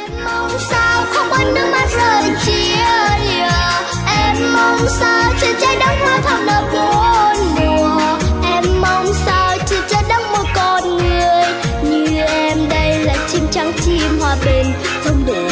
mong sao không quên nước mắt rơi chia lìa. Em mong sao trên trái đất hoa thắm nở bốn mùa. Em mong sao trên trái đất một con người như em đây là chim trắng chim hòa bình không để